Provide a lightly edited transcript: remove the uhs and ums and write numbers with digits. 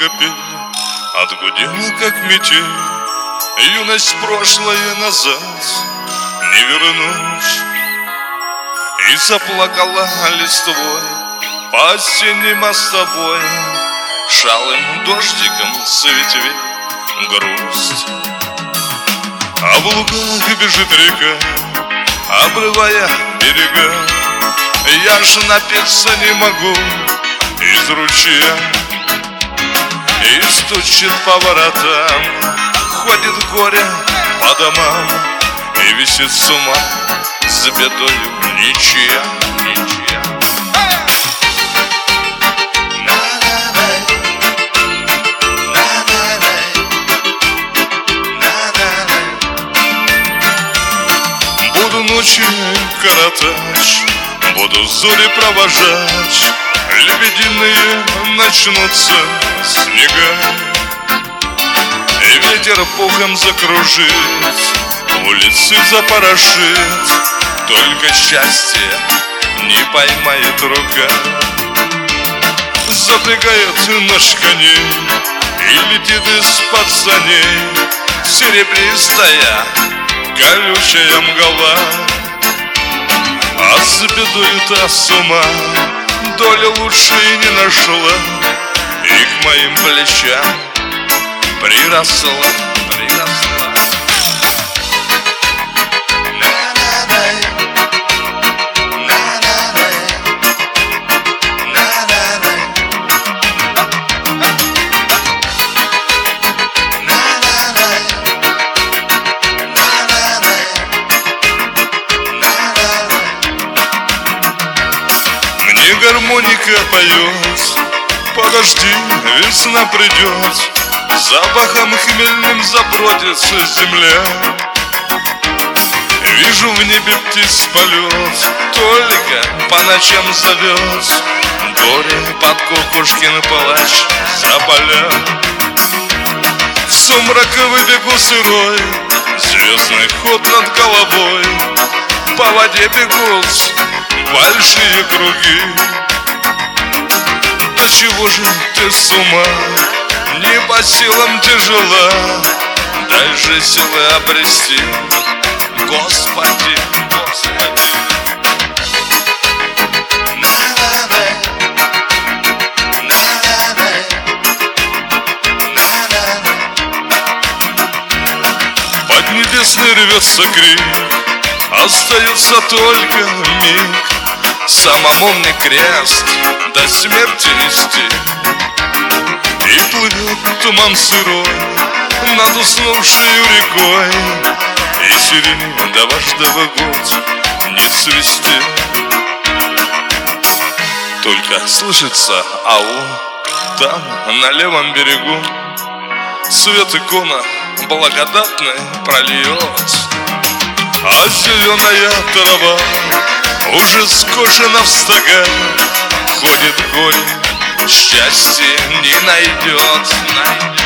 капель отгудела, как метель. Юность прошлое назад не вернешь. И заплакала листвой по осенним мостовой, шалым дождиком с ветвей грусть. А в лугах бежит река, обрывая берега. Я ж напиться не могу из ручья. И стучит по воротам, ходит горе по домам, и висит с ума с бедою ничья, ничья. Буду ночи коротать, буду зори провожать, лебединые начнутся снега, и ветер пухом закружит, улицы запорошит, только счастье не поймает рука. Запрягает наш коней и летит из-под саней серебристая колючая мгла. А с бедою-то с ума доля лучше и не нашла, и к моим плечам приросла, приросла. Мне гармоника поет: подожди, весна придет, запахом хмельным забродится земля. Вижу в небе птиц полет, только по ночам зовет горе под кукушкин плач за поля. В сумрак выбегу сырой, звездный ход над головой, по воде бегут большие круги. Да чего же ты с ума, не по силам тяжела, дай же силы обрести, Господи, Господи. Под небесный рвется крик, остается только миг, самому мне крест до смерти нести. И плывет туман сырой над уснувшей рекой, и сирени до вождого год не цвести. Только слышится ау, там на левом берегу свет икона благодатный прольет. А зеленая трава уже скошена в стога, ходит горе, счастье не найдет, найдет.